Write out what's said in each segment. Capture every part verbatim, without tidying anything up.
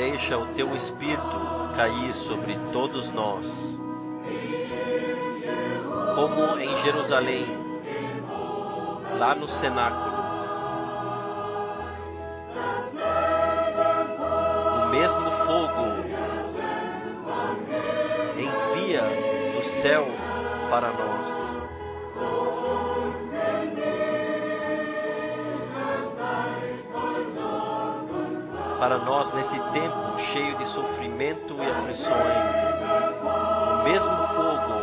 Deixa o teu Espírito cair sobre todos nós, como em Jerusalém, lá no cenáculo. O mesmo fogo envia do céu para nós. Para nós nesse tempo cheio de sofrimento e aflições, o mesmo fogo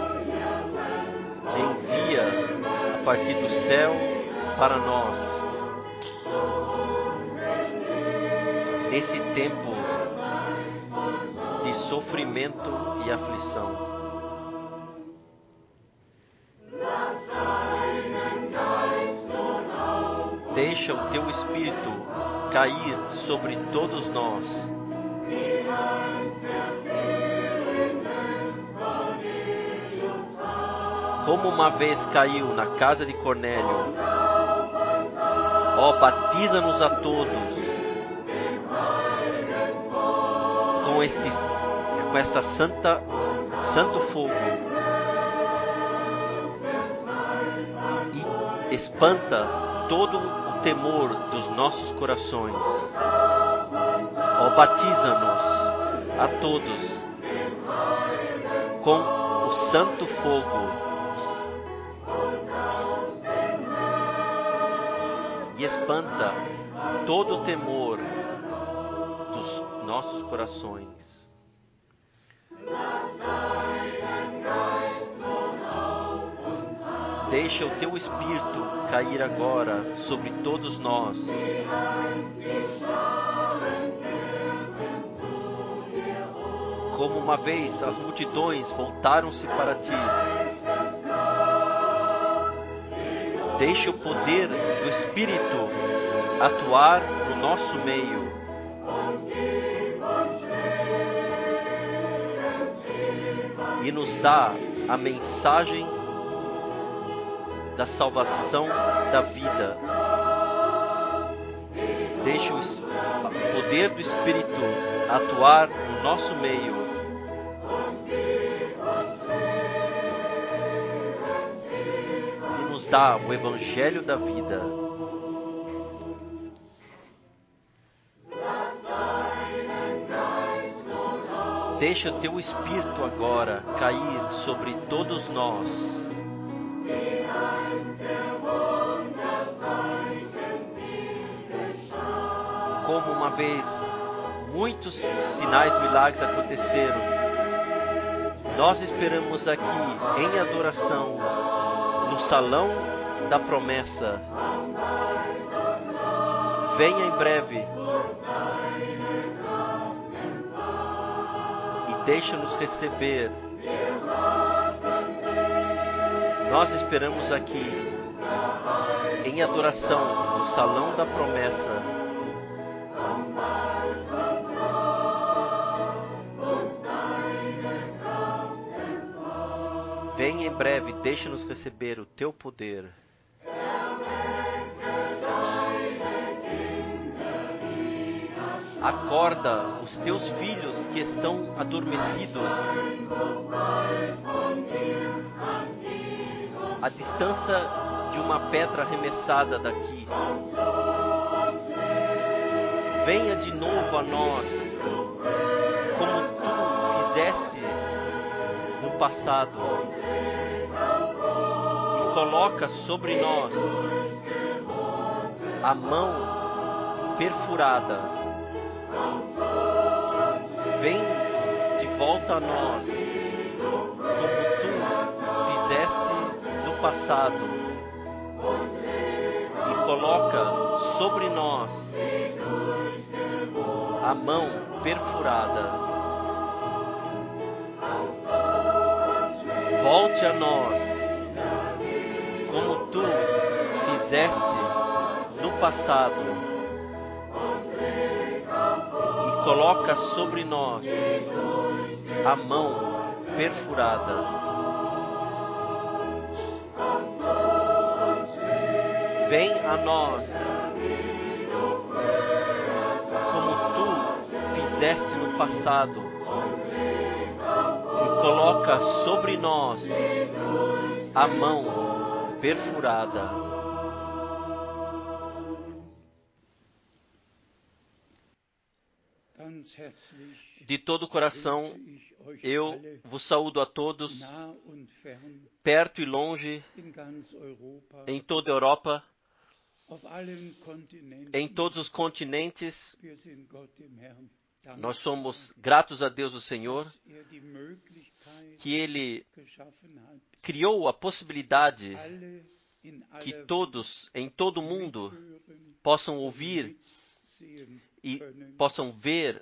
envia a partir do céu para nós. Nesse tempo de sofrimento e aflição. Deixa o teu Espírito cair sobre todos nós, como uma vez caiu na casa de Cornélio. Ó, batiza-nos a todos com este, com esta santa, santo fogo e espanta todo o temor dos nossos corações. Ó, batiza-nos a todos com o santo fogo e espanta todo o temor dos nossos corações. Deixa o teu Espírito cair agora sobre todos nós, como uma vez as multidões voltaram-se para ti. Deixa o poder do Espírito atuar no nosso meio. E nos dá a mensagem da salvação da vida. Deixa o poder do Espírito atuar no nosso meio. E nos dá o Evangelho da vida. Deixa o teu Espírito agora cair sobre todos nós. Como uma vez muitos sinais e milagres aconteceram, nós esperamos aqui em adoração, no salão da promessa. Venha em breve e deixa-nos receber. Nós esperamos aqui em adoração, no salão da promessa. Venha em breve, deixa-nos receber o teu poder. Acorda os teus filhos que estão adormecidos. A distância de uma pedra arremessada daqui. Venha de novo a nós, como tu fizeste no passado, e coloca sobre nós a mão perfurada. Vem de volta a nós, como tu fizeste no passado, e coloca sobre nós a mão perfurada. Volte a nós, como tu fizeste no passado, e coloca sobre nós a mão perfurada. Vem a nós, como tu fizeste fizeste no passado e coloca sobre nós a mão perfurada. De todo o coração, eu vos saúdo a todos, perto e longe, em toda a Europa, em todos os continentes. Nós somos gratos a Deus, o Senhor, que Ele criou a possibilidade que todos, em todo o mundo, possam ouvir e possam ver.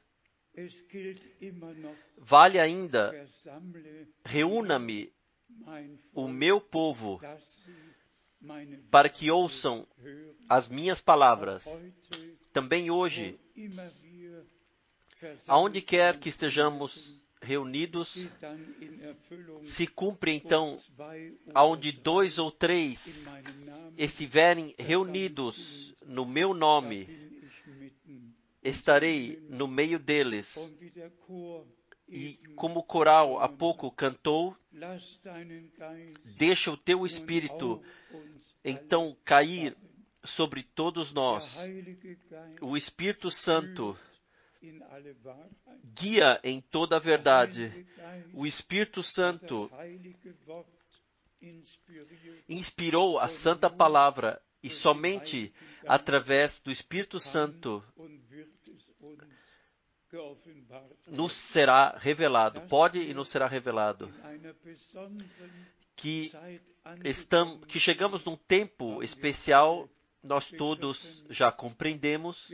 Vale ainda, reúna-me o meu povo para que ouçam as minhas palavras. Também hoje, aonde quer que estejamos reunidos, se cumpre então, aonde dois ou três estiverem reunidos no meu nome, estarei no meio deles. E como o coral há pouco cantou, deixa o teu Espírito então cair sobre todos nós. O Espírito Santo guia em toda a verdade. O Espírito Santo inspirou a Santa Palavra e somente através do Espírito Santo nos será revelado, pode e nos será revelado, que, estamos, que chegamos num tempo especial, nós todos já compreendemos,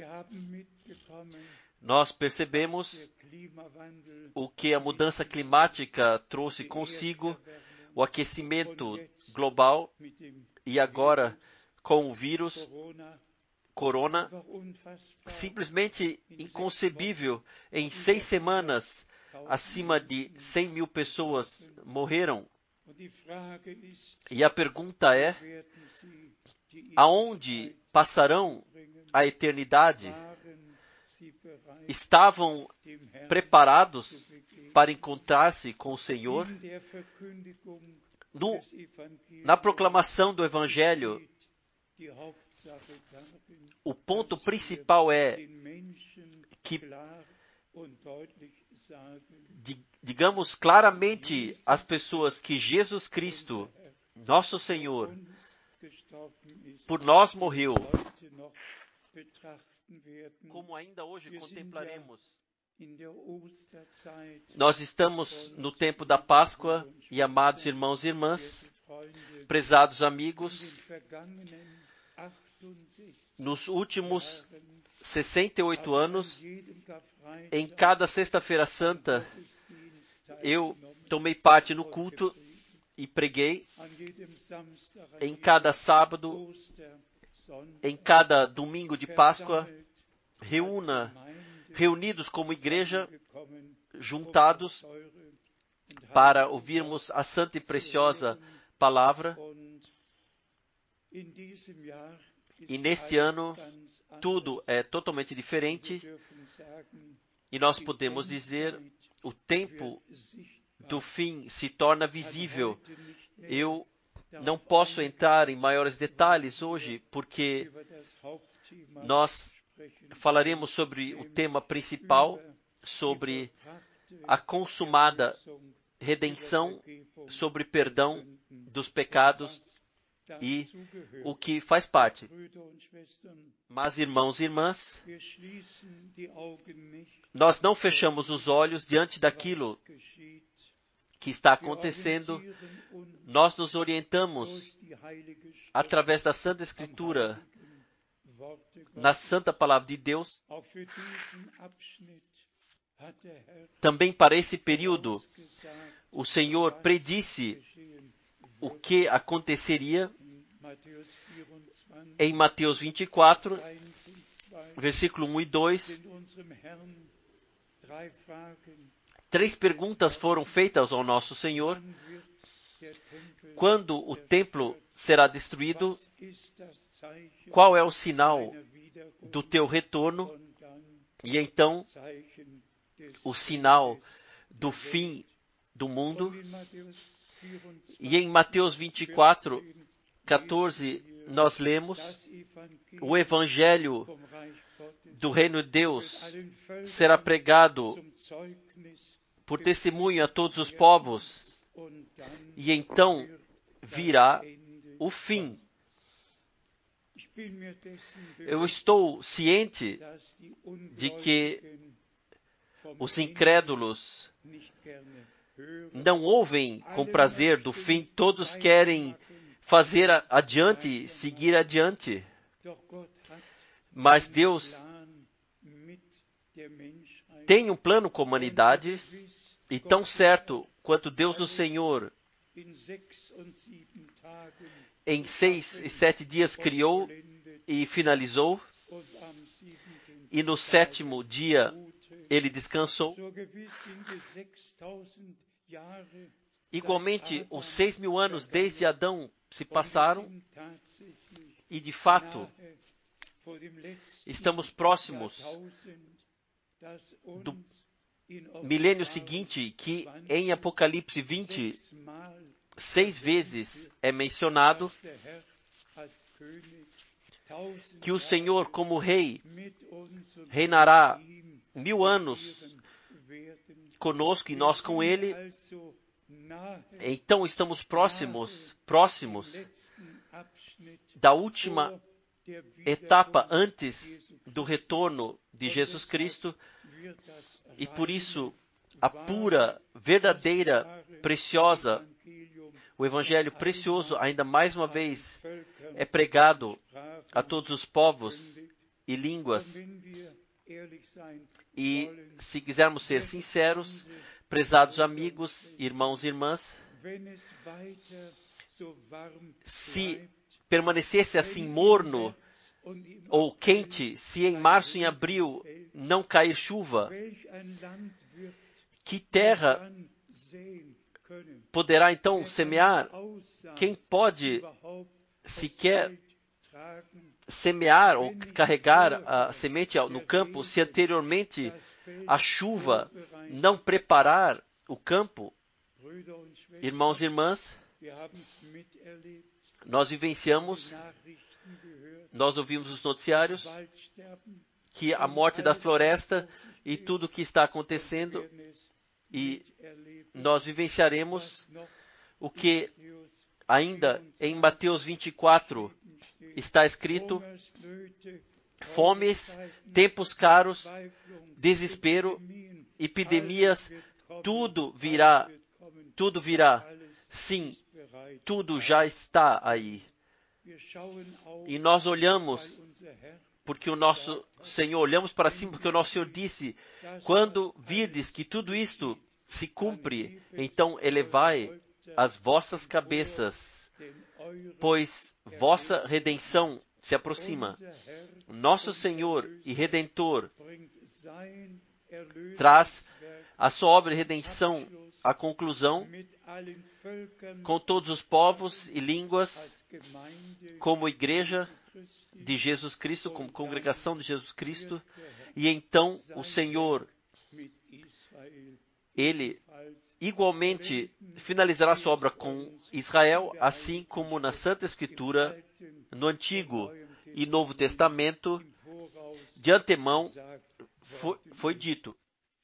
nós percebemos o que a mudança climática trouxe consigo, o aquecimento global, e agora com o vírus Corona, simplesmente inconcebível. Em seis semanas, acima de cem mil pessoas morreram. E a pergunta é, aonde passarão a eternidade? Estavam preparados para encontrar-se com o Senhor? No, na proclamação do Evangelho, o ponto principal é que, digamos claramente às pessoas que Jesus Cristo, nosso Senhor, por nós morreu, como ainda hoje contemplaremos. Nós estamos no tempo da Páscoa e, amados irmãos e irmãs, prezados amigos, nos últimos sessenta e oito anos, em cada Sexta-feira Santa, eu tomei parte no culto e preguei. Em cada sábado, em cada domingo de Páscoa, reúna, reunidos como igreja, juntados para ouvirmos a santa e preciosa palavra. E neste ano, tudo é totalmente diferente. E nós podemos dizer, o tempo do fim se torna visível. Eu não posso entrar em maiores detalhes hoje, porque nós falaremos sobre o tema principal, sobre a consumada redenção, sobre perdão dos pecados e o que faz parte. Mas, irmãos e irmãs, nós não fechamos os olhos diante daquilo que está acontecendo. Nós nos orientamos através da Santa Escritura, na Santa Palavra de Deus. Também para esse período, o Senhor predisse o que aconteceria em Mateus vinte e quatro, versículo um e dois. Três perguntas foram feitas ao nosso Senhor. Quando o templo será destruído? Qual é o sinal do teu retorno? E então, o sinal do fim do mundo. E em Mateus vinte e quatro, quatorze, nós lemos: o Evangelho do Reino de Deus será pregado por testemunho a todos os povos, e então virá o fim. Eu estou ciente de que os incrédulos não ouvem com prazer do fim, todos querem fazer adiante, seguir adiante. Mas Deus tem um plano com a humanidade, e tão certo quanto Deus o Senhor em seis e sete dias criou e finalizou, e no sétimo dia ele descansou. Igualmente, os seis mil anos desde Adão se passaram, e de fato estamos próximos do milênio seguinte, que em Apocalipse vinte, seis vezes é mencionado que o Senhor, como Rei, reinará mil anos conosco e nós com Ele. Então estamos próximos, próximos da última etapa antes do retorno de Jesus Cristo, e por isso a pura, verdadeira, preciosa, o Evangelho precioso, ainda mais uma vez, é pregado a todos os povos e línguas. E, se quisermos ser sinceros, prezados amigos, irmãos e irmãs, se permanecesse assim morno ou quente, se em março e em abril não cair chuva, que terra poderá então semear? Quem pode sequer semear ou carregar a semente no campo se anteriormente a chuva não preparar o campo? Irmãos e irmãs, nós vivenciamos, nós ouvimos os noticiários, que a morte da floresta e tudo o que está acontecendo, e nós vivenciaremos o que ainda em Mateus vinte e quatro está escrito: fomes, tempos caros, desespero, epidemias, tudo virá, tudo virá. Sim, tudo já está aí. E nós olhamos, porque o nosso Senhor, olhamos para cima, porque o nosso Senhor disse: quando virdes que tudo isto se cumpre, então elevai as vossas cabeças, pois vossa redenção se aproxima. Nosso Senhor e Redentor traz a sua obra de redenção à conclusão com todos os povos e línguas, como igreja de Jesus Cristo, como congregação de Jesus Cristo, e então o Senhor, Ele igualmente finalizará sua obra com Israel, assim como na Santa Escritura, no Antigo e Novo Testamento, de antemão foi, foi dito.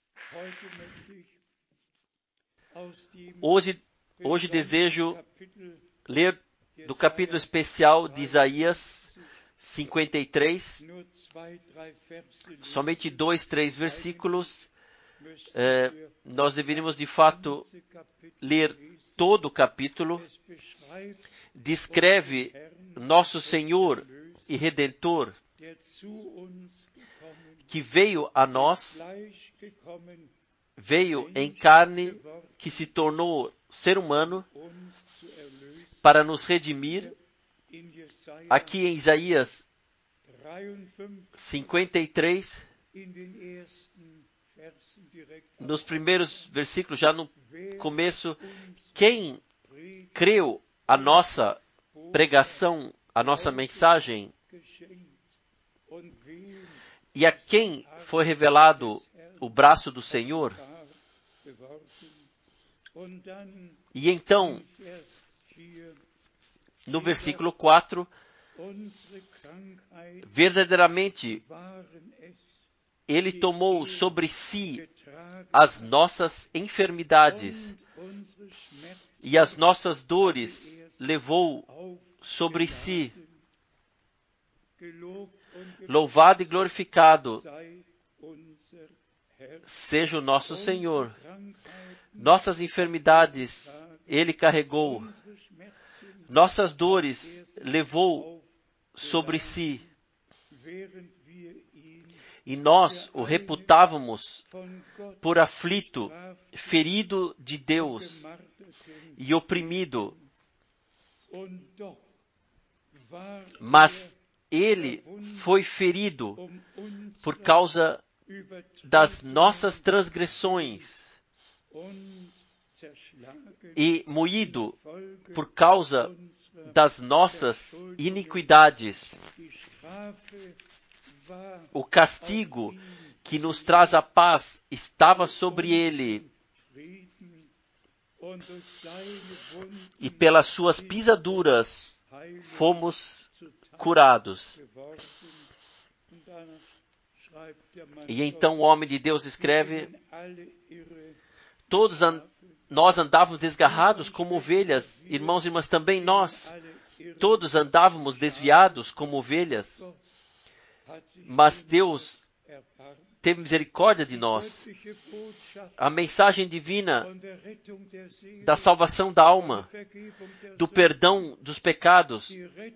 Hoje, hoje desejo ler do capítulo especial de Isaías cinquenta e três, somente dois, três versículos. É, nós deveríamos de fato ler todo o capítulo. Descreve nosso Senhor e Redentor, que veio a nós, veio em carne, que se tornou ser humano para nos redimir. Aqui em Isaías cinquenta e três, nos primeiros versículos, já no começo, quem creu a nossa pregação, a nossa mensagem, e a quem foi revelado o braço do Senhor. E então, no versículo quatro, verdadeiramente, Ele tomou sobre si as nossas enfermidades e as nossas dores levou sobre si. Louvado e glorificado seja o nosso Senhor. Nossas enfermidades Ele carregou, nossas dores levou sobre si. E nós o reputávamos por aflito, ferido de Deus e oprimido. Mas Ele foi ferido por causa das nossas transgressões e moído por causa das nossas iniquidades. O castigo que nos traz a paz estava sobre Ele, e pelas suas pisaduras fomos curados. E então o homem de Deus escreve: todos an- nós andávamos desgarrados como ovelhas, irmãos e irmãs, também nós. Todos andávamos desviados como ovelhas, mas Deus teve misericórdia de nós. A mensagem divina da salvação da alma, do perdão dos pecados,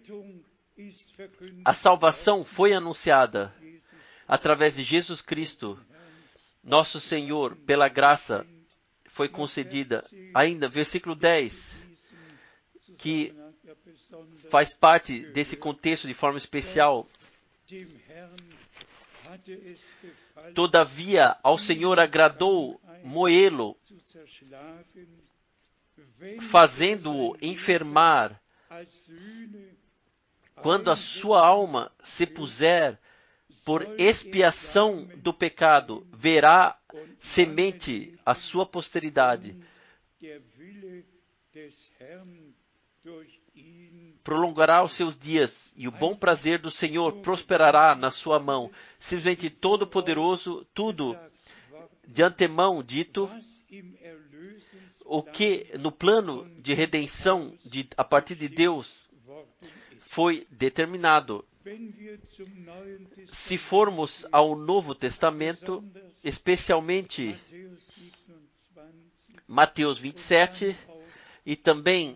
a salvação foi anunciada através de Jesus Cristo, nosso Senhor, pela graça foi concedida. Ainda, versículo dez, que faz parte desse contexto de forma especial. Todavia, ao Senhor agradou moê-lo, fazendo-o enfermar. Quando a sua alma se puser por expiação do pecado, verá semente a sua posteridade. Prolongará os seus dias, e o bom prazer do Senhor prosperará na sua mão. Simplesmente Todo-Poderoso, tudo de antemão dito, o que no plano de redenção de, a partir de Deus foi determinado. Se formos ao Novo Testamento, especialmente Mateus vinte e sete, e também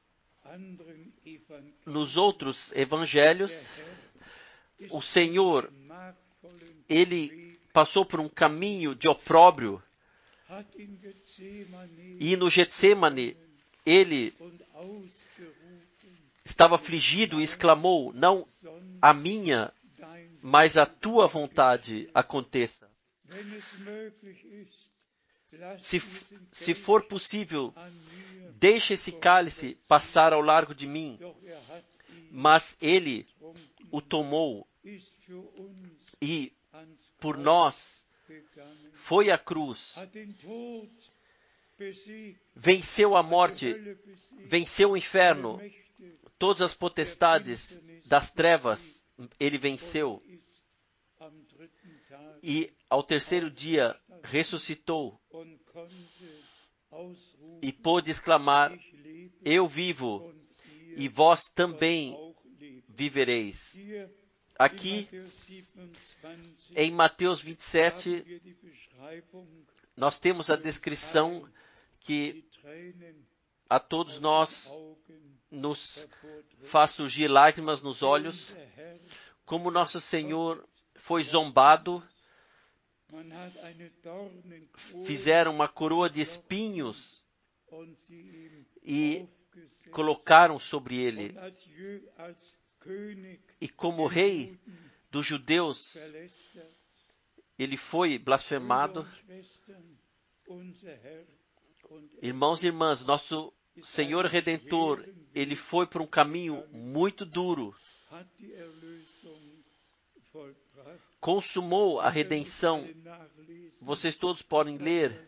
nos outros evangelhos, o Senhor, Ele passou por um caminho de opróbrio, e no Getsemane, Ele estava afligido e exclamou: não a minha, mas a tua vontade aconteça. Se, se for possível, deixe esse cálice passar ao largo de mim. Mas Ele o tomou e por nós foi à cruz, venceu a morte, venceu o inferno, todas as potestades das trevas Ele venceu. E ao terceiro dia ressuscitou e pôde exclamar: eu vivo e vós também vivereis. Aqui em Mateus vinte e sete, nós temos a descrição que a todos nós nos faz surgir lágrimas nos olhos, como nosso Senhor foi zombado, fizeram uma coroa de espinhos e colocaram sobre ele. E como rei dos judeus, ele foi blasfemado. Irmãos e irmãs, nosso Senhor Redentor, ele foi por um caminho muito duro. consumou a redenção. Vocês todos podem ler,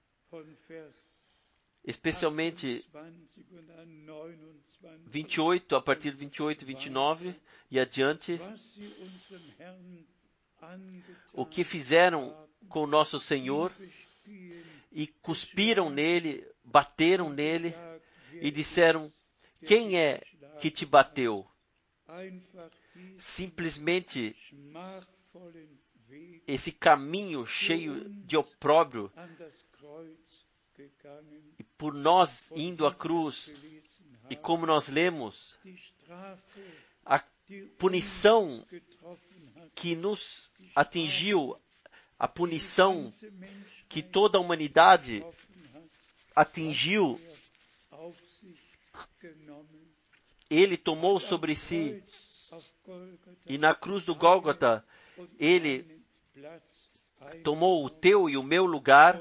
especialmente vinte e oito, a partir de vinte e oito e vinte e nove e adiante, o que fizeram com o nosso Senhor, e cuspiram nele, bateram nele, e disseram: quem é que te bateu? Simplesmente esse caminho cheio de opróbrio, e por nós indo à cruz, e como nós lemos, a punição que nos atingiu, a punição que toda a humanidade atingiu, Ele tomou sobre si, e na cruz do Gólgota, Ele tomou o teu e o meu lugar,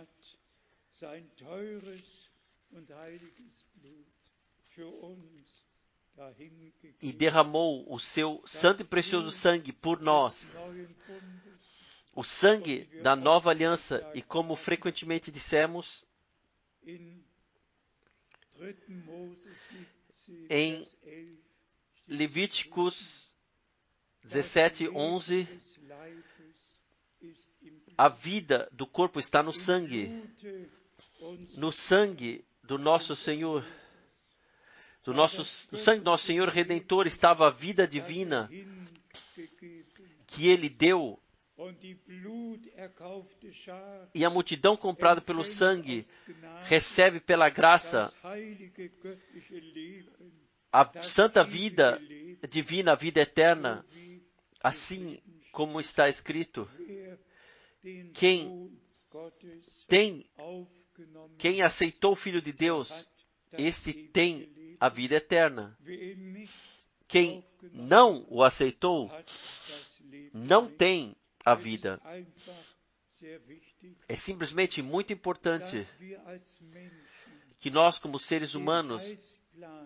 e derramou o seu santo e precioso sangue por nós. O sangue da nova aliança, e como frequentemente dissemos, em Levíticos dezessete, onze, a vida do corpo está no sangue, no sangue do nosso Senhor. Do nosso, no sangue do nosso Senhor Redentor estava a vida divina que Ele deu. E a multidão comprada pelo sangue recebe pela graça a santa vida divina, a vida eterna, assim como está escrito: quem tem, quem aceitou o Filho de Deus, esse tem a vida eterna. Quem não o aceitou, não tem a vida. É simplesmente muito importante que nós, como seres humanos,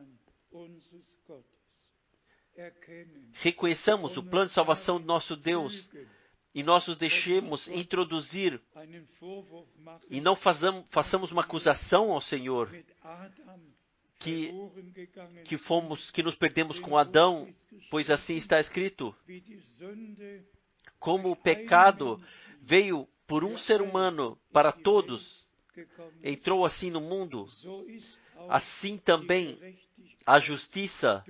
reconheçamos o plano de salvação do nosso Deus e nós nos deixemos introduzir e não façamos, façamos uma acusação ao Senhor que, que fomos, que nos perdemos com Adão, pois assim está escrito: como o pecado veio por um ser humano para todos, entrou assim no mundo, assim também a justiça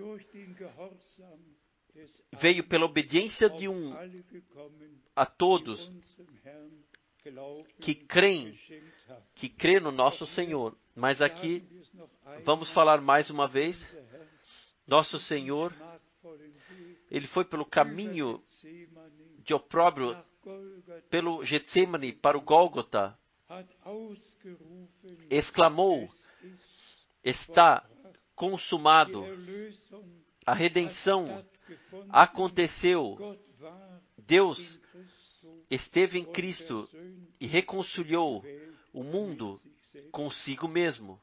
veio pela obediência de um a todos que creem, que crê no nosso Senhor. Mas aqui, vamos falar mais uma vez, nosso Senhor, Ele foi pelo caminho de opróbrio, pelo Getsemane para o Gólgota, exclamou: está consumado. A redenção aconteceu. Deus esteve em Cristo e reconciliou o mundo consigo mesmo.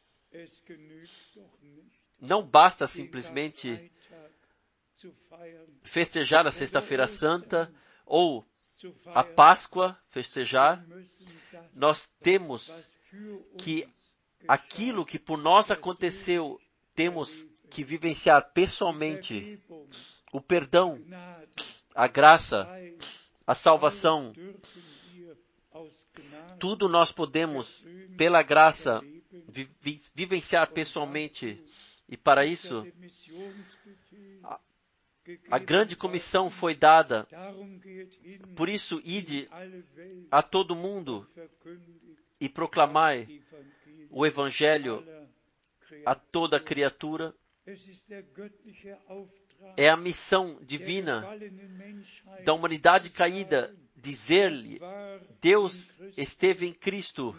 Não basta simplesmente festejar a Sexta-feira Santa ou a Páscoa, festejar. Nós temos que aquilo que por nós aconteceu, temos que vivenciar pessoalmente. O perdão, a graça, a salvação, tudo nós podemos, pela graça, vi- vi- vivenciar pessoalmente. E para isso, a, a grande comissão foi dada. Por isso, ide a todo mundo e proclamai o Evangelho a toda criatura. É a missão divina da humanidade caída, dizer-lhe: Deus esteve em Cristo.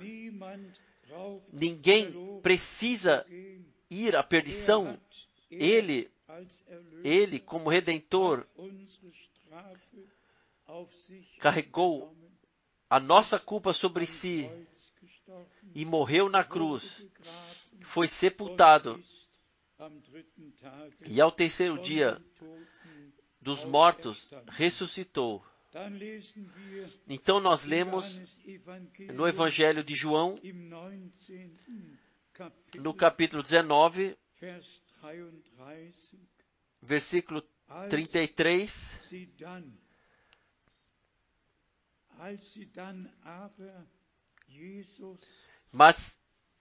Ninguém precisa ir à perdição. Ele, Ele, como Redentor, carregou a nossa culpa sobre si e morreu na cruz. Foi sepultado. E ao terceiro dia, dos mortos ressuscitou. Então nós lemos no Evangelho de João, no capítulo dezenove, versículo trinta e três, mas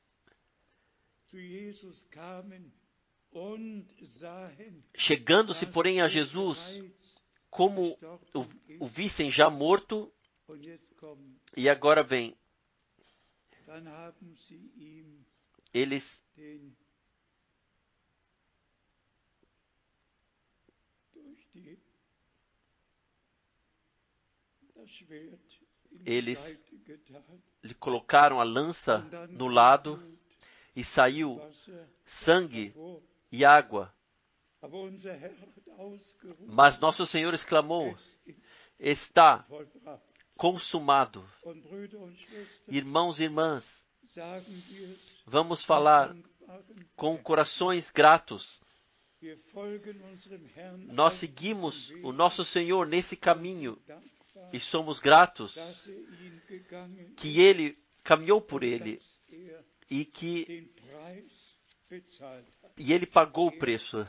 chegando-se, porém, a Jesus, como o, o vissem já morto, e agora vem, eles eles lhe colocaram a lança no lado e saiu sangue e água. Mas nosso Senhor exclamou: está consumado. Irmãos e irmãs, vamos falar com corações gratos. Nós seguimos o nosso Senhor nesse caminho e somos gratos que Ele caminhou por Ele e que e Ele pagou o preço,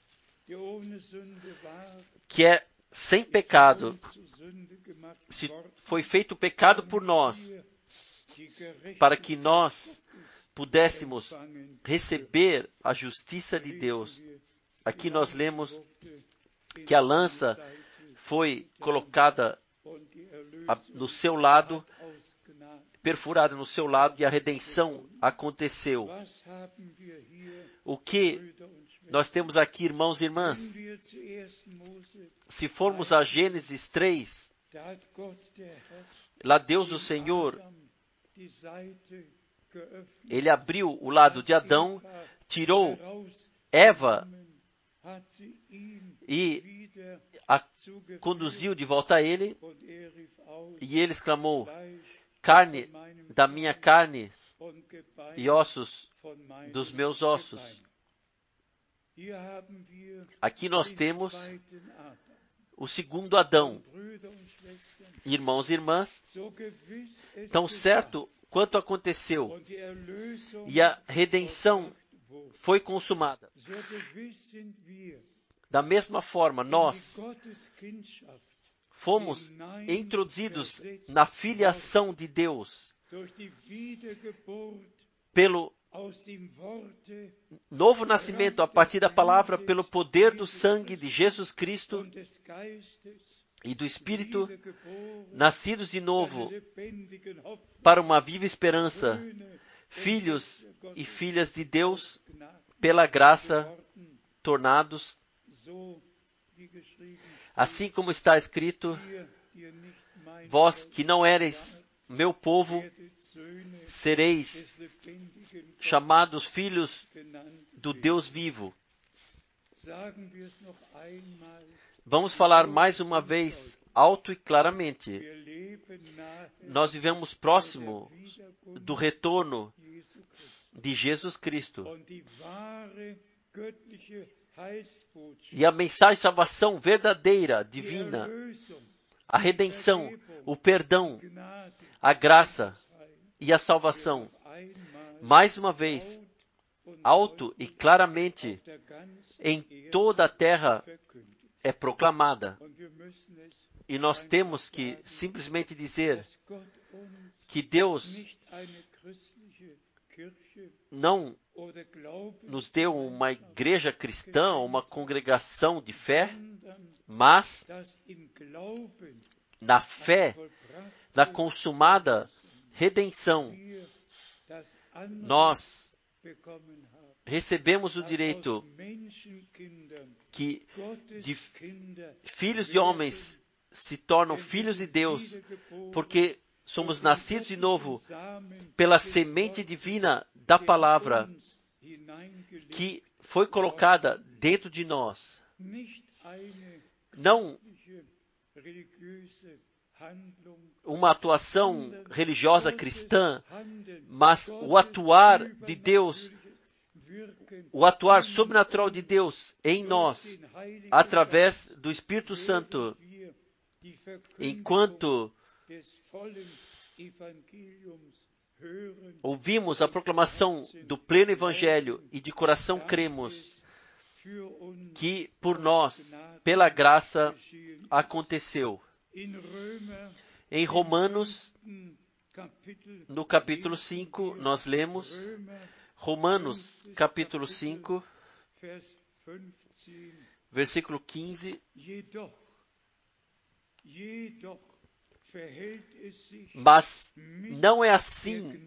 que é sem pecado, se foi feito pecado por nós, para que nós pudéssemos receber a justiça de Deus. Aqui nós lemos que a lança foi colocada no seu lado, perfurada no seu lado, e a redenção aconteceu. O que nós temos aqui, irmãos e irmãs? Se formos a Gênesis três, lá Deus o Senhor, Ele abriu o lado de Adão, tirou Eva e a conduziu de volta a ele, e ele exclamou: carne da minha carne e ossos dos meus ossos. Aqui nós temos o segundo Adão. Irmãos e irmãs, tão certo quanto aconteceu e a redenção foi consumada, da mesma forma nós fomos introduzidos na filiação de Deus pelo novo nascimento a partir da palavra, pelo poder do sangue de Jesus Cristo e do Espírito, nascidos de novo para uma viva esperança, filhos e filhas de Deus, pela graça tornados, assim como está escrito: vós que não eres meu povo, sereis chamados filhos do Deus vivo. Vamos falar mais uma vez, alto e claramente. Nós vivemos próximo do retorno de Jesus Cristo. E a mensagem de salvação verdadeira, divina, a redenção, o perdão, a graça e a salvação, mais uma vez, alto e claramente, em toda a terra é proclamada. E nós temos que simplesmente dizer que Deus não nos deu uma igreja cristã, uma congregação de fé, mas na fé, na consumada redenção, nós recebemos o direito que de filhos de homens se tornam filhos de Deus, porque somos nascidos de novo pela semente divina da palavra que foi colocada dentro de nós. Não uma atuação religiosa cristã, mas o atuar de Deus o atuar sobrenatural de Deus em nós, através do Espírito Santo, enquanto ouvimos a proclamação do pleno Evangelho e de coração cremos que por nós, pela graça, aconteceu. Em Romanos, no capítulo cinco, nós lemos, Romanos, capítulo cinco, versículo quinze, mas não é assim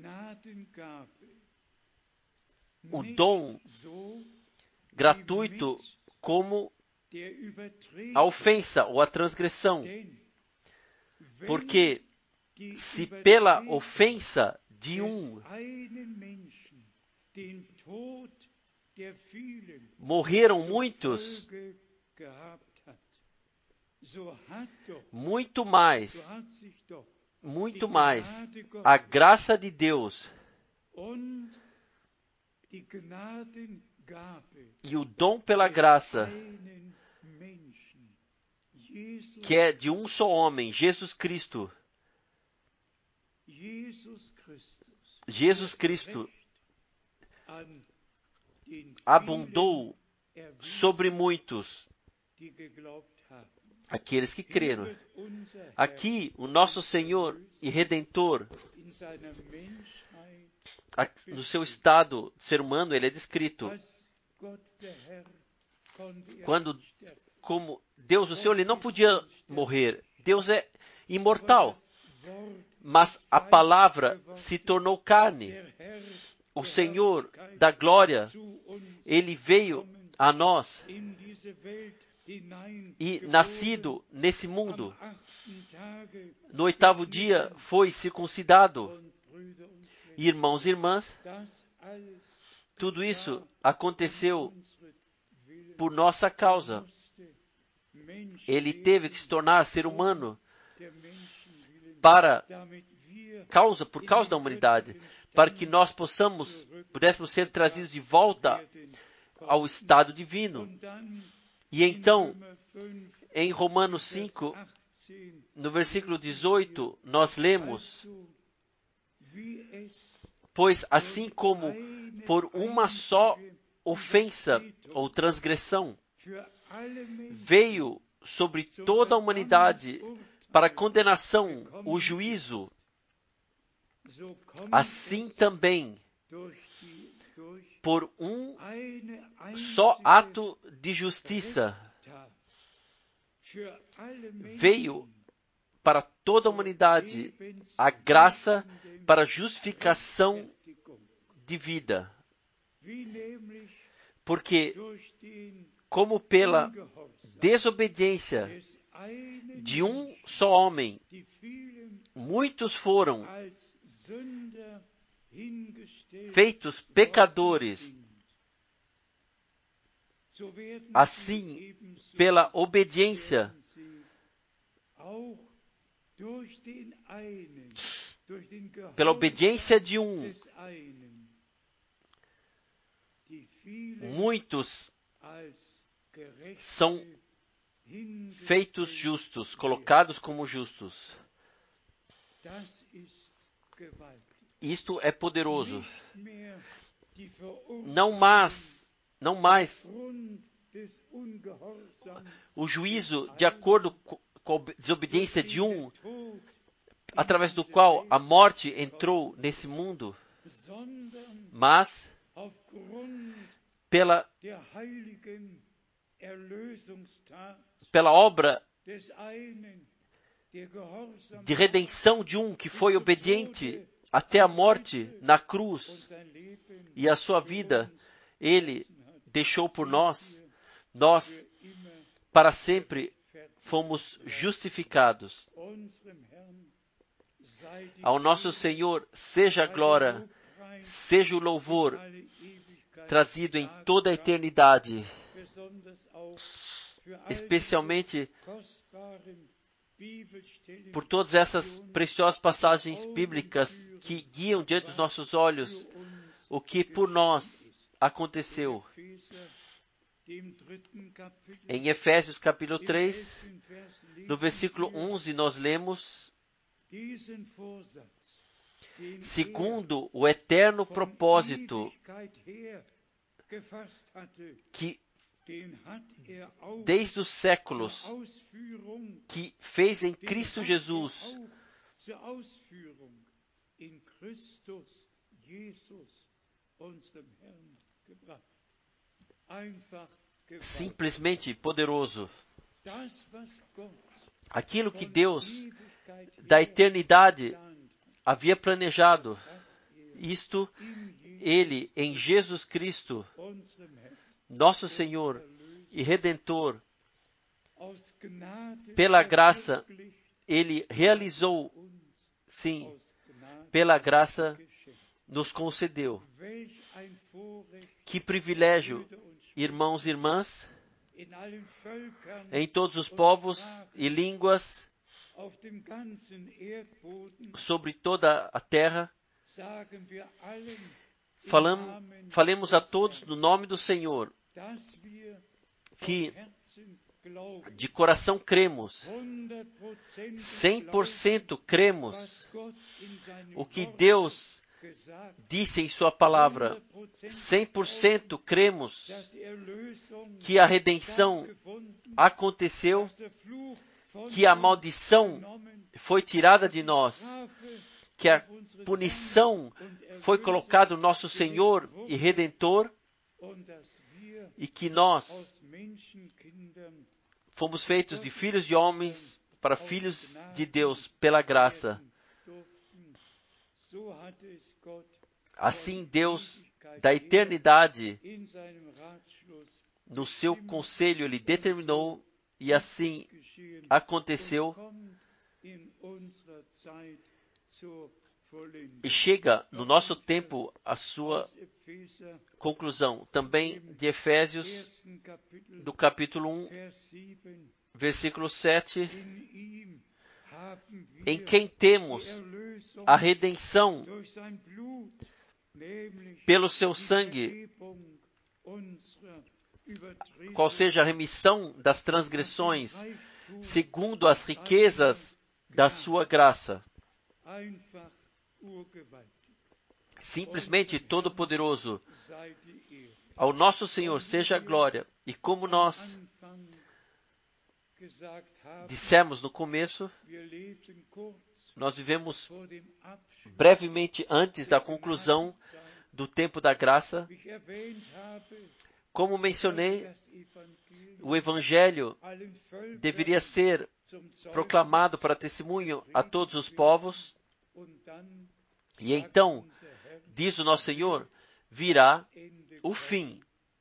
o dom gratuito como a ofensa ou a transgressão. Porque se pela ofensa de um morreram muitos, muito mais, muito mais, a graça de Deus e o dom pela graça, que é de um só homem, Jesus Cristo, Jesus Cristo abundou sobre muitos, aqueles que creram. Aqui, o nosso Senhor e Redentor, no seu estado de ser humano, ele é descrito. Quando, como Deus, o Senhor, ele não podia morrer. Deus é imortal. Mas a palavra se tornou carne. O Senhor da glória, ele veio a nós e, nascido nesse mundo, no oitavo dia foi circuncidado. Irmãos e irmãs, tudo isso aconteceu por nossa causa. Ele teve que se tornar ser humano para causa, por causa da humanidade, para que nós possamos, pudéssemos ser trazidos de volta ao estado divino. E então, em Romanos cinco, no versículo dezoito, nós lemos: pois assim como por uma só ofensa ou transgressão veio sobre toda a humanidade para condenação o juízo, assim também, por um só ato de justiça, veio para toda a humanidade a graça para justificação de vida. Porque, como pela desobediência de um só homem, muitos foram feitos pecadores, assim, pela obediência pela obediência de um, muitos são feitos justos, colocados como justos. Isto é poderoso. Não mais, não mais o juízo de acordo com a desobediência de um, através do qual a morte entrou nesse mundo, mas pela, pela obra de redenção de um que foi obediente até a morte na cruz, e a sua vida ele deixou por nós, nós para sempre fomos justificados. Ao nosso Senhor seja a glória, seja o louvor trazido em toda a eternidade, especialmente por todas essas preciosas passagens bíblicas que guiam diante dos nossos olhos o que por nós aconteceu. Em Efésios capítulo três, no versículo onze, nós lemos: segundo o eterno propósito que desde os séculos que fez em Cristo Jesus, simplesmente poderoso. Aquilo que Deus da eternidade havia planejado, isto Ele em Jesus Cristo, nosso Senhor e Redentor, pela graça, Ele realizou, sim, pela graça nos concedeu. Que privilégio, irmãos e irmãs, em todos os povos e línguas, sobre toda a terra, Falam, falemos a todos no nome do Senhor, que de coração cremos, cem por cento cremos o que Deus disse em sua palavra, cem por cento cremos que a redenção aconteceu, que a maldição foi tirada de nós, que a punição foi colocada no nosso Senhor e Redentor, e que nós fomos feitos de filhos de homens para filhos de Deus pela graça. Assim Deus, da eternidade, no seu conselho, Ele determinou, e assim aconteceu, e chega no nosso tempo a sua conclusão. Também de Efésios, do capítulo um, versículo sete, em quem temos a redenção pelo seu sangue, qual seja a remissão das transgressões, segundo as riquezas da sua graça. Simplesmente todo-poderoso. Ao nosso Senhor seja a glória. E como nós dissemos no começo, nós vivemos brevemente antes da conclusão do tempo da graça. Como mencionei, o Evangelho deveria ser proclamado para testemunho a todos os povos. E então, diz o nosso Senhor, virá o fim.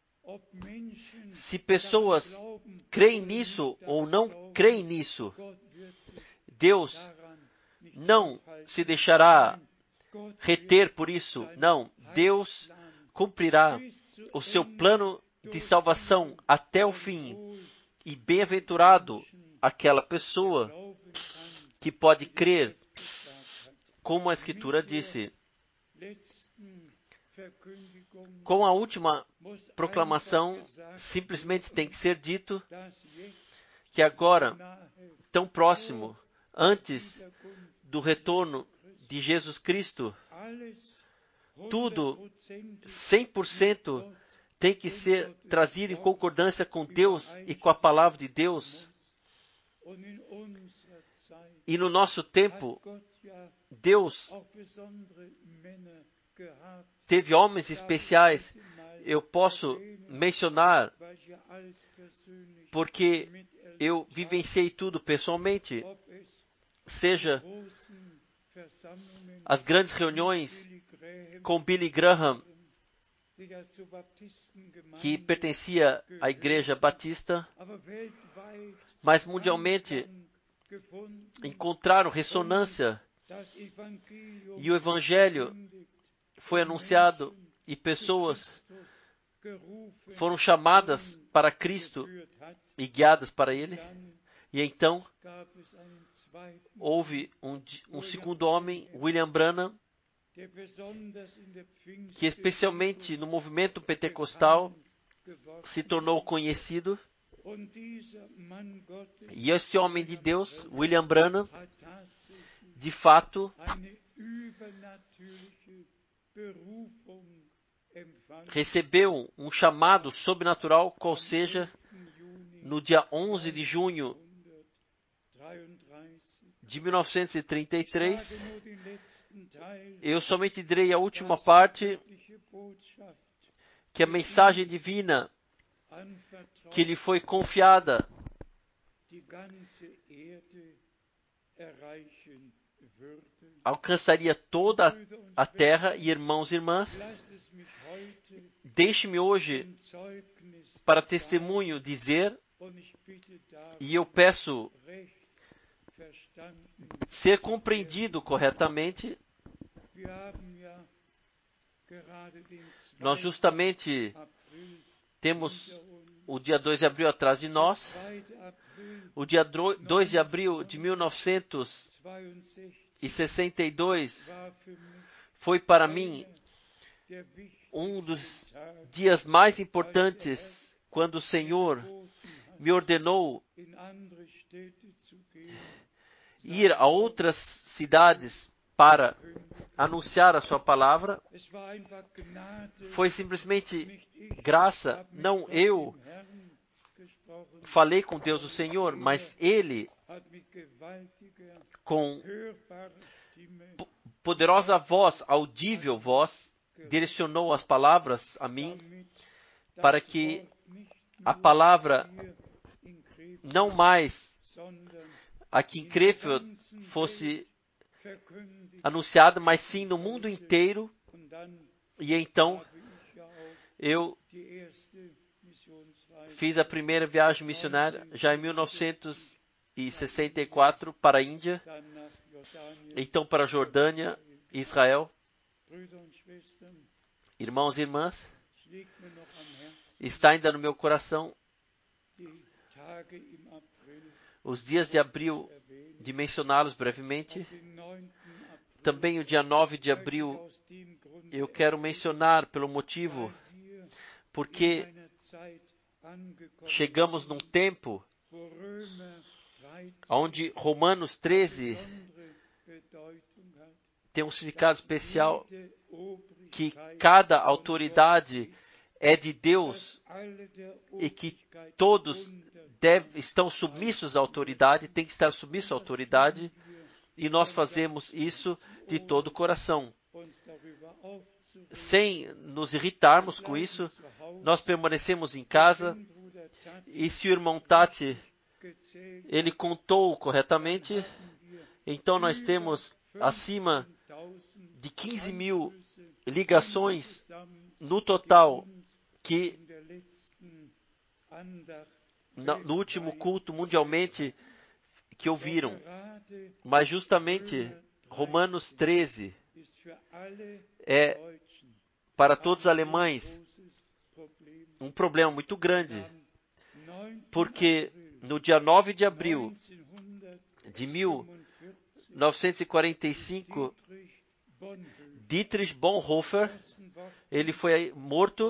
Se pessoas creem nisso ou não creem nisso, Deus não se deixará reter por isso. Não, Deus cumprirá o seu plano de salvação até o fim. E bem-aventurado aquela pessoa que pode crer, como a Escritura disse. Com a última proclamação, simplesmente tem que ser dito que agora, tão próximo, antes do retorno de Jesus Cristo, tudo cem por cento tem que ser trazido em concordância com Deus e com a palavra de Deus. E no nosso tempo, Deus teve homens especiais. Eu posso mencionar porque eu vivenciei tudo pessoalmente, seja as grandes reuniões com Billy Graham, que pertencia à Igreja Batista, mas mundialmente encontraram ressonância e o Evangelho foi anunciado e pessoas foram chamadas para Cristo e guiadas para Ele. E então houve um, um segundo homem, William Branham, que especialmente no movimento pentecostal se tornou conhecido. E esse homem de Deus, William Branham, de fato, recebeu um chamado sobrenatural, qual seja, no dia onze de junho de mil novecentos e trinta e três. Eu somente direi a última parte, que a mensagem divina que lhe foi confiada alcançaria toda a terra. E irmãos e irmãs, deixe-me hoje, para testemunho, dizer, e eu peço ser compreendido corretamente. Nós justamente temos o dia dois de abril atrás de nós. O dia dois de abril de mil novecentos e sessenta e dois foi para mim um dos dias mais importantes, quando o Senhor me ordenou ir a outras cidades para anunciar a sua palavra. Foi simplesmente graça. Não eu falei com Deus o Senhor, mas Ele, com poderosa voz, audível voz, direcionou as palavras a mim, para que a palavra não mais aqui em Krefeld fosse anunciada, mas sim no mundo inteiro. E então eu fiz a primeira viagem missionária já em mil novecentos e sessenta e quatro para a Índia, então para a Jordânia e Israel. Irmãos e irmãs, está ainda no meu coração os dias de abril, de mencioná-los brevemente. Também o dia nove de abril eu quero mencionar pelo motivo, porque chegamos num tempo onde Romanos treze tem um significado especial, que cada autoridade é de Deus e que todos deve, estão submissos à autoridade, tem que estar submisso à autoridade, e nós fazemos isso de todo o coração. Sem nos irritarmos com isso, nós permanecemos em casa, e se o irmão Tati, ele contou corretamente, então nós temos acima de quinze mil ligações no total que no último culto mundialmente que ouviram. Mas justamente Romanos treze é para todos os alemães um problema muito grande, porque no dia nove de abril de mil novecentos e quarenta e cinco, Dietrich Bonhoeffer, ele foi morto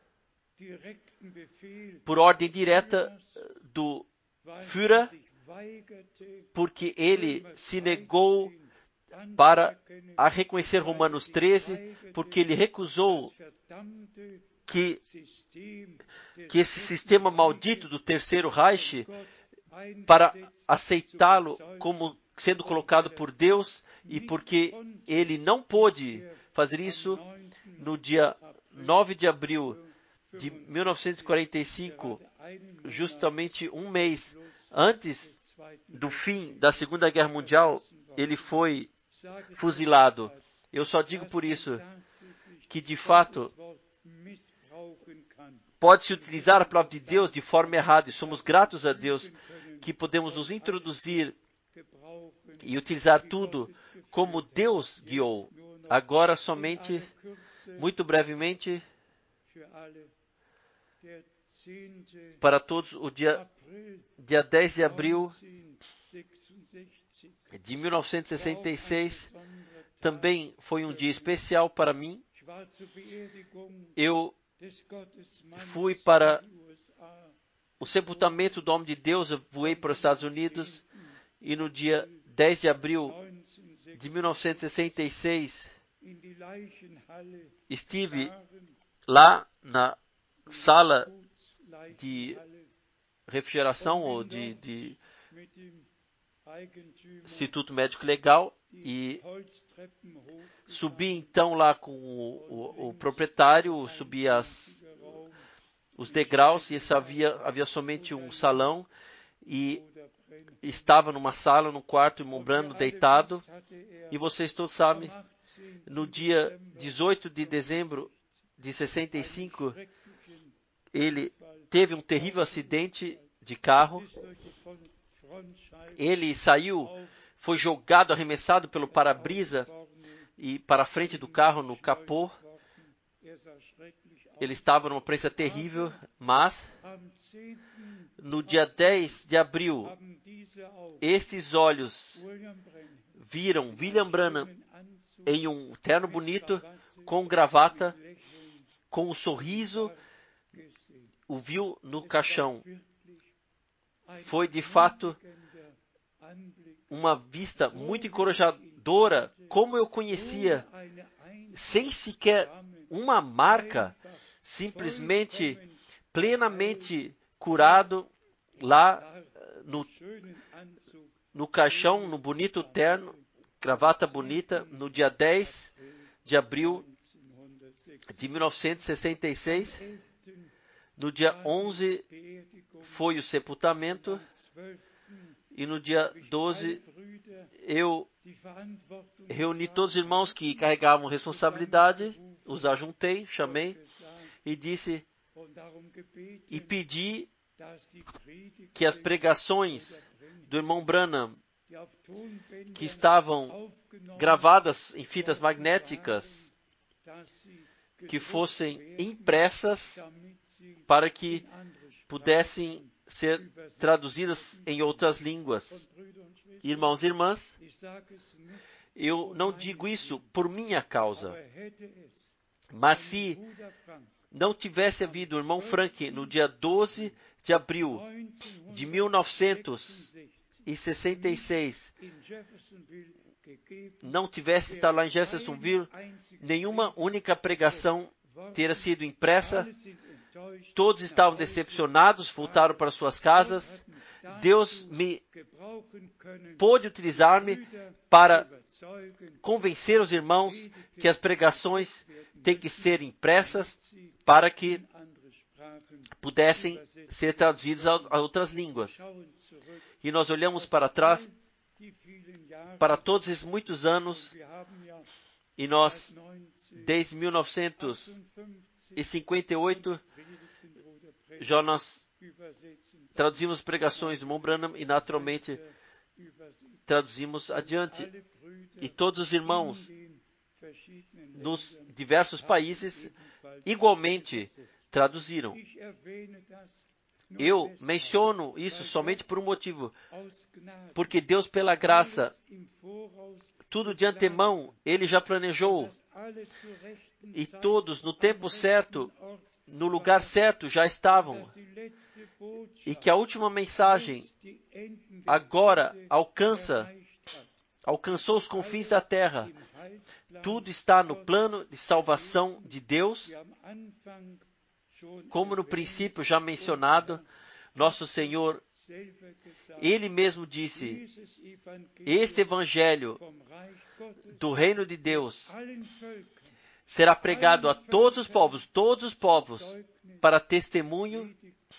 por ordem direta do Führer, porque ele se negou para a reconhecer Romanos treze, porque ele recusou que, que esse sistema maldito do Terceiro Reich, para aceitá-lo como sendo colocado por Deus, e porque ele não pôde fazer isso no dia nove de abril de mil novecentos e quarenta e cinco, justamente um mês antes do fim da Segunda Guerra Mundial, ele foi fuzilado. Eu só digo por isso que, de fato, pode-se utilizar a palavra de Deus de forma errada, e somos gratos a Deus que podemos nos introduzir e utilizar tudo como Deus guiou. Agora, somente, muito brevemente, para todos, o dia, dia dez de abril de mil novecentos e sessenta e seis também foi um dia especial para mim. Eu fui para o sepultamento do homem de Deus, eu voei para os Estados Unidos, e no dia dez de abril de mil novecentos e sessenta e seis, estive lá na sala de refrigeração ou de, de Instituto Médico Legal e subi então lá com o, o, o proprietário, subi as, os degraus e havia, havia somente um salão e estava numa sala, num quarto, irmão Branham deitado, e vocês todos sabem, no dia dezoito de dezembro de sessenta e cinco, ele teve um terrível acidente de carro. Ele saiu, foi jogado, arremessado pelo para-brisa e para a frente do carro, no capô. Ele estava numa prensa terrível, mas no dia dez de abril, estes olhos viram William Branham em um terno bonito, com gravata, com um sorriso, o viu no caixão. Foi, de fato, uma vista muito encorajadora, como eu conhecia, sem sequer uma marca, simplesmente, plenamente curado, lá no, no caixão, no bonito terno, gravata bonita, no dia dez de abril de mil novecentos e sessenta e seis. No dia onze foi o sepultamento e no dia doze eu reuni todos os irmãos que carregavam responsabilidade, os ajuntei, chamei e disse e pedi que as pregações do irmão Branham, que estavam gravadas em fitas magnéticas, que fossem impressas para que pudessem ser traduzidas em outras línguas. Irmãos e irmãs, eu não digo isso por minha causa, mas se não tivesse havido o irmão Frank no dia doze de abril de mil novecentos e sessenta e seis, não tivesse estado lá em Jeffersonville, nenhuma única pregação teria sido impressa. Todos estavam decepcionados, voltaram para suas casas. Deus me pôde utilizar-me para convencer os irmãos que as pregações têm que ser impressas para que pudessem ser traduzidas a outras línguas. E nós olhamos para trás, para todos esses muitos anos, e nós, desde mil novecentos e cinquenta e oito, já nós traduzimos pregações do irmão Branham e naturalmente traduzimos adiante. E todos os irmãos nos diversos países igualmente traduziram. Eu menciono isso somente por um motivo, porque Deus, pela graça, tudo de antemão, Ele já planejou, e todos no tempo certo, no lugar certo, já estavam, e que a última mensagem agora alcança, alcançou os confins da terra. Tudo está no plano de salvação de Deus. Como no princípio já mencionado, nosso Senhor, Ele mesmo disse, este Evangelho do Reino de Deus será pregado a todos os povos, todos os povos, para testemunho,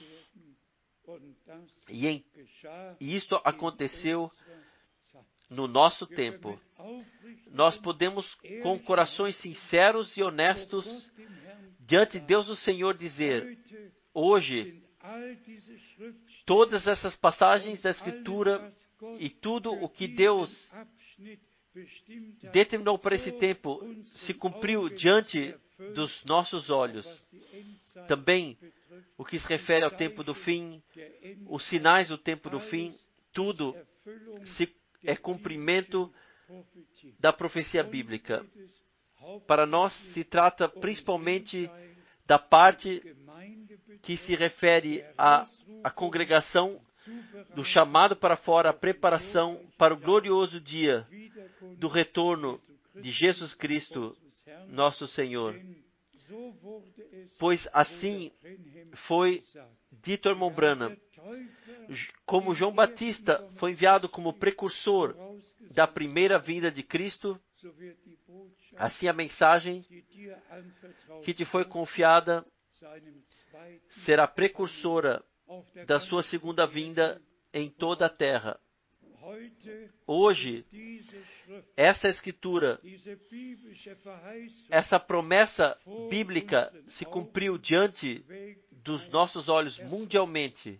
e, em, e isto aconteceu no nosso tempo. Nós podemos, com corações sinceros e honestos, diante de Deus o Senhor, dizer, hoje, todas essas passagens da Escritura e tudo o que Deus determinou para esse tempo se cumpriu diante dos nossos olhos. Também, o que se refere ao tempo do fim, os sinais do tempo do fim, tudo se é cumprimento da profecia bíblica. Para nós se trata principalmente da parte que se refere à, à congregação, do chamado para fora, a preparação para o glorioso dia do retorno de Jesus Cristo, nosso Senhor. Pois assim foi dito ao irmão Branham, como João Batista foi enviado como precursor da primeira vinda de Cristo, assim a mensagem que te foi confiada será precursora da sua segunda vinda em toda a terra. Hoje, essa escritura, essa promessa bíblica se cumpriu diante dos nossos olhos mundialmente.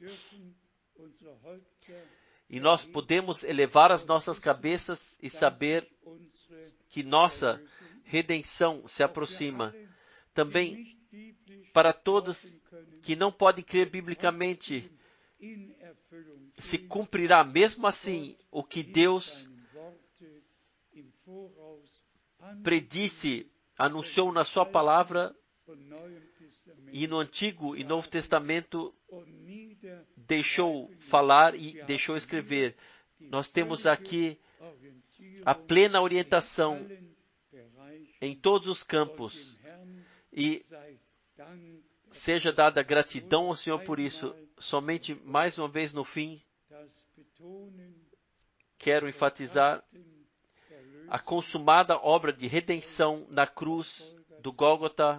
E nós podemos elevar as nossas cabeças e saber que nossa redenção se aproxima. Também para todos que não podem crer biblicamente, se cumprirá mesmo assim o que Deus predisse, anunciou na sua palavra e no Antigo e Novo Testamento deixou falar e deixou escrever. Nós temos aqui a plena orientação em todos os campos e seja dada gratidão ao Senhor por isso. Somente mais uma vez no fim, quero enfatizar a consumada obra de redenção na cruz do Gólgota.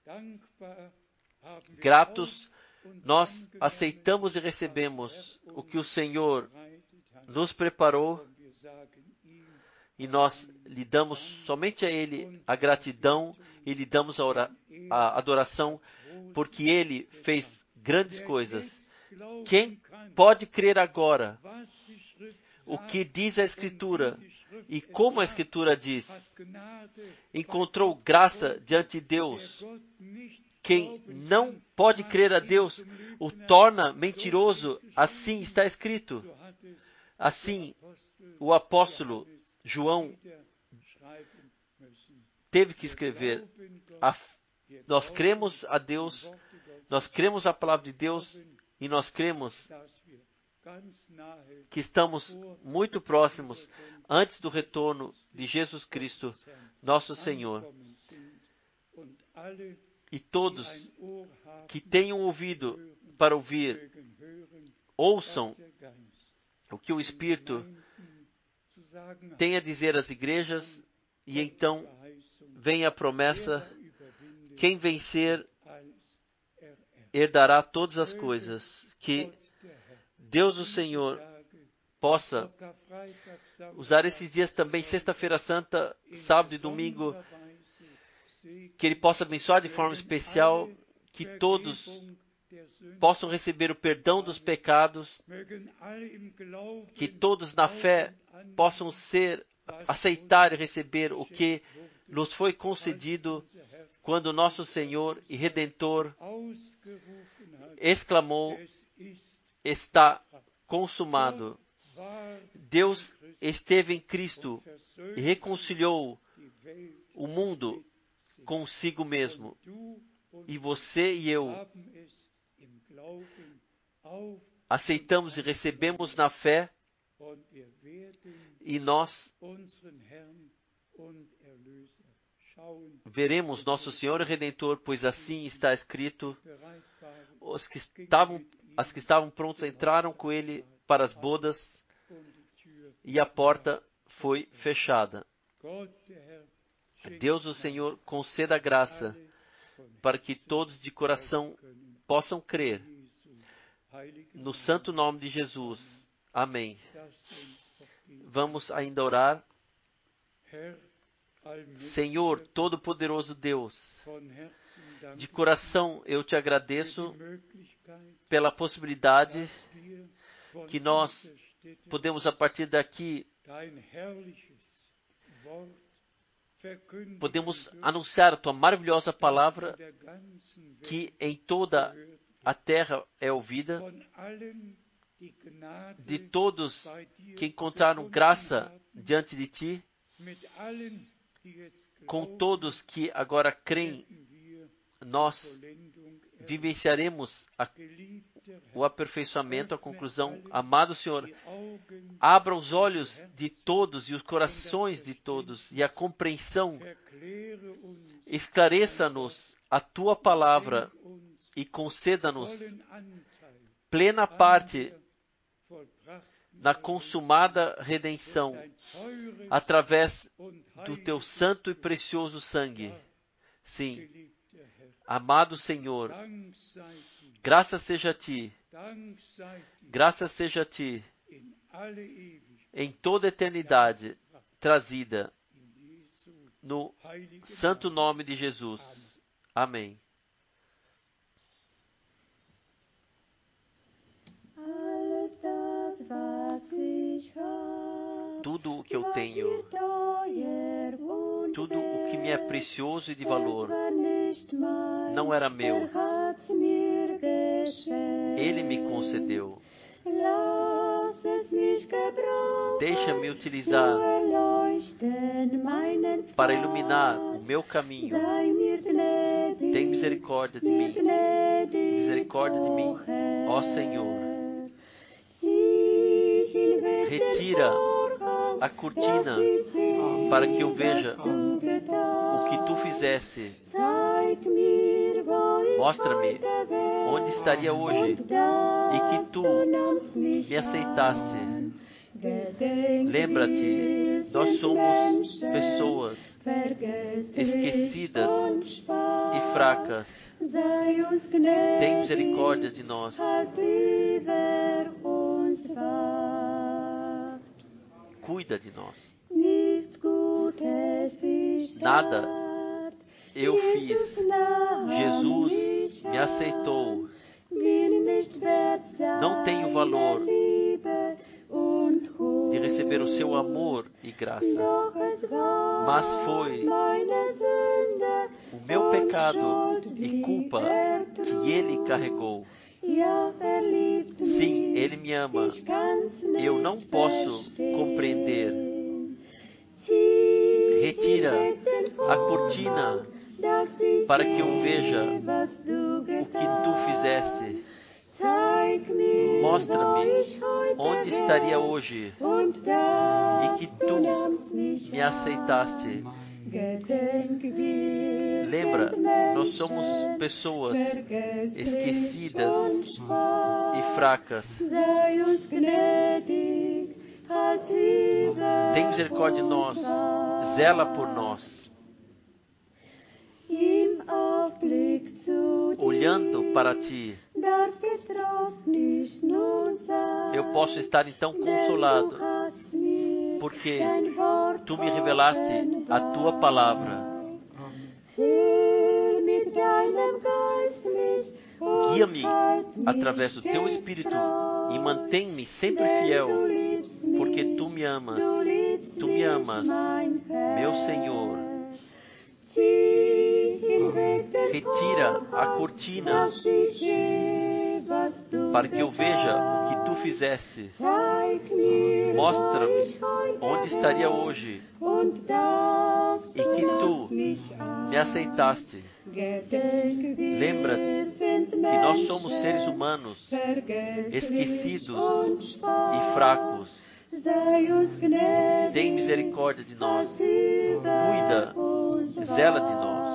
Gratos, nós aceitamos e recebemos o que o Senhor nos preparou e nós lhe damos somente a Ele a gratidão e lhe damos a, ora, a adoração, porque Ele fez grandes coisas. Quem pode crer agora o que diz a Escritura e como a Escritura diz? Encontrou graça diante de Deus. Quem não pode crer a Deus o torna mentiroso. Assim está escrito. Assim, o apóstolo João teve que escrever. A, nós cremos a Deus, nós cremos a palavra de Deus e nós cremos que estamos muito próximos antes do retorno de Jesus Cristo, nosso Senhor. E todos que tenham ouvido para ouvir, ouçam o que o Espírito tem a dizer às igrejas, e então vem a promessa: quem vencer herdará todas as coisas. Que Deus, o Senhor, possa usar esses dias também, sexta-feira santa, sábado e domingo, que Ele possa abençoar de forma especial, que todos possam receber o perdão dos pecados, que todos na fé possam ser, aceitar e receber o que nos foi concedido quando nosso Senhor e Redentor exclamou: está consumado. Deus esteve em Cristo e reconciliou o mundo consigo mesmo. E você e eu aceitamos e recebemos na fé, e nós veremos nosso Senhor e Redentor, pois assim está escrito. Os que estavam, as que estavam prontos entraram com Ele para as bodas, e a porta foi fechada. Deus, o Senhor, conceda a graça para que todos de coração possam crer no santo nome de Jesus. Amém. Vamos ainda orar. Senhor, Todo-Poderoso Deus, de coração eu te agradeço pela possibilidade que nós podemos, a partir daqui, podemos anunciar a tua maravilhosa palavra, que em toda a terra é ouvida, de todos que encontraram graça diante de Ti, com todos que agora creem, nós vivenciaremos a, o aperfeiçoamento, a conclusão. Amado Senhor, abra os olhos de todos e os corações de todos e a compreensão. Esclareça-nos a Tua palavra e conceda-nos plena parte na consumada redenção, através do Teu santo e precioso sangue. Sim, amado Senhor, graças seja a Ti, graças seja a Ti, em toda a eternidade, trazida no santo nome de Jesus. Amém. Tudo o que eu tenho, tudo o que me é precioso e de valor, não era meu. Ele me concedeu. Deixa-me utilizar para iluminar o meu caminho. Tem misericórdia de mim. Misericórdia de mim, ó Senhor. Retira a cortina para que eu veja o que Tu fizeste. Mostra-me onde estaria hoje e que Tu me aceitaste. Lembra-te, nós somos pessoas esquecidas e fracas. Tem misericórdia de nós. Cuida de nós. Nada eu fiz. Jesus me aceitou. Não tenho valor de receber o Seu amor e graça, mas foi o meu pecado e culpa que Ele carregou. Sim, Ele me ama. Eu não posso compreender. Retira a cortina para que eu veja o que Tu fizeste. Mostra-me onde estaria hoje e que Tu me aceitaste. Lembra, nós somos pessoas esquecidas e fracas. Tem misericórdia de nós, zela por nós. Olhando para Ti, eu posso estar então consolado, porque Tu me revelaste a Tua palavra. Guia-me através do Teu Espírito e mantém-me sempre fiel, porque Tu me amas. Tu me amas, meu Senhor. Retira a cortina para que eu veja o que Tu fizeste. Mostra-me onde estaria hoje e que Tu me aceitaste. Lembra-te que nós somos seres humanos, esquecidos e fracos. Tem misericórdia de nós. Cuida, zela de nós.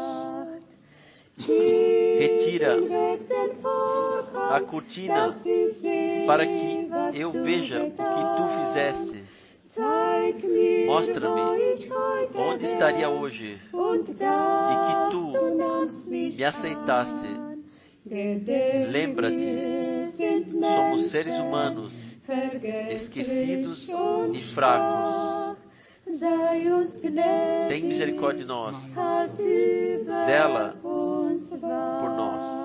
Retira a cortina para que eu veja o que Tu fizeste. Mostra-me onde estaria hoje e que Tu me aceitaste. Lembra-te, somos seres humanos, esquecidos e fracos. Tem misericórdia de nós. Zela por nós.